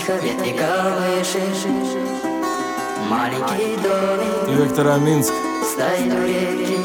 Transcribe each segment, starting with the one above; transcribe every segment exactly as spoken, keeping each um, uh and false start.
ветвиковые шиши, маленький домик, Виктор Аминск. стоит у реки.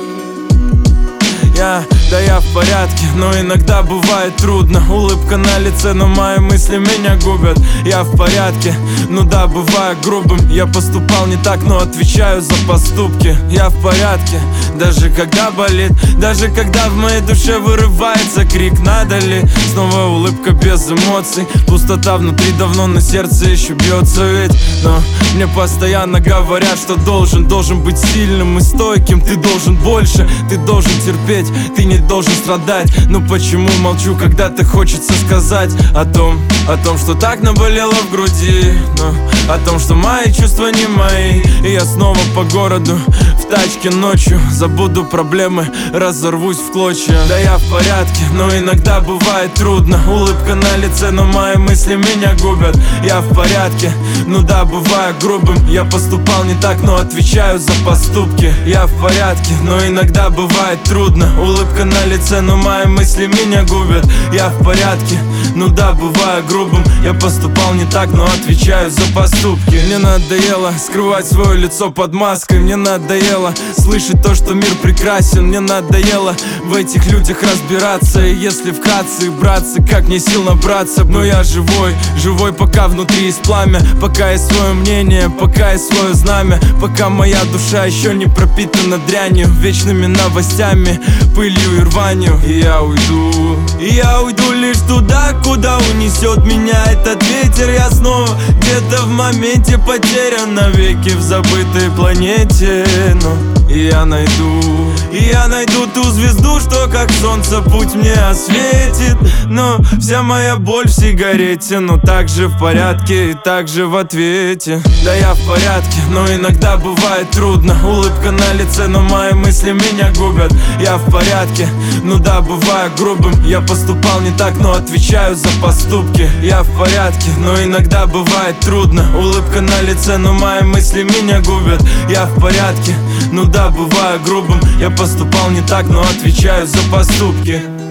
Я, да я в порядке, но иногда бывает трудно. Улыбка на лице, но мои мысли меня губят. Я в порядке, ну да, бываю грубым. Я поступал не так, но отвечаю за поступки. Я в порядке, даже когда болит, даже когда в моей душе вырывается крик. Надо ли? Снова улыбка без эмоций. Пустота внутри давно, на сердце еще бьется ведь. Но мне постоянно говорят, что должен, должен быть сильным и стойким. Ты должен больше, ты должен терпеть, ты не должен страдать. Но почему молчу, когда ты хочется сказать о том, о том, что так наболело в груди, но о том, что мои чувства не мои. И я снова по городу в тачке ночью. Забуду проблемы, разорвусь в клочья. Да я в порядке, но иногда бывает трудно. Улыбка на лице, но мои мысли меня губят. Я в порядке, ну да, бываю грубым. Я поступал не так, но отвечаю за поступки. Я в порядке, но иногда бывает трудно. Улыбка на лице, но мои мысли меня губят. Я в порядке, ну да, бываю грубым. Я поступал не так, но отвечаю за поступки. Мне надоело скрывать свое лицо под маской. Мне надоело слышать то, что мир прекрасен. Мне надоело в этих людях разбираться. И если вкратце, браться, как мне сил набраться. Но я живой, живой, пока внутри есть пламя. Пока есть свое мнение, пока есть свое знамя. Пока моя душа еще не пропитана дрянью, вечными новостями, пылью и рванью. И я уйду, и я уйду лишь туда, куда унесет меня этот ветер. Я снова где-то в моменте потерян навеки в забытой планете. Но и я найду, и я найду ту звезду, что как солнце путь мне осветит. Но вся моя боль в сигарете, но также в порядке и также в ответе. Да я в порядке, но иногда бывает трудно. Улыбка на лице, но мои мысли меня губят. Я в порядке, ну да, бываю грубым. Я поступал не так, но отвечаю за поступки. Я в порядке, но иногда бывает трудно. Улыбка на лице, но мои мысли меня губят. Я в порядке, ну да, бываю грубым. Я поступал не так, но отвечаю за поступки.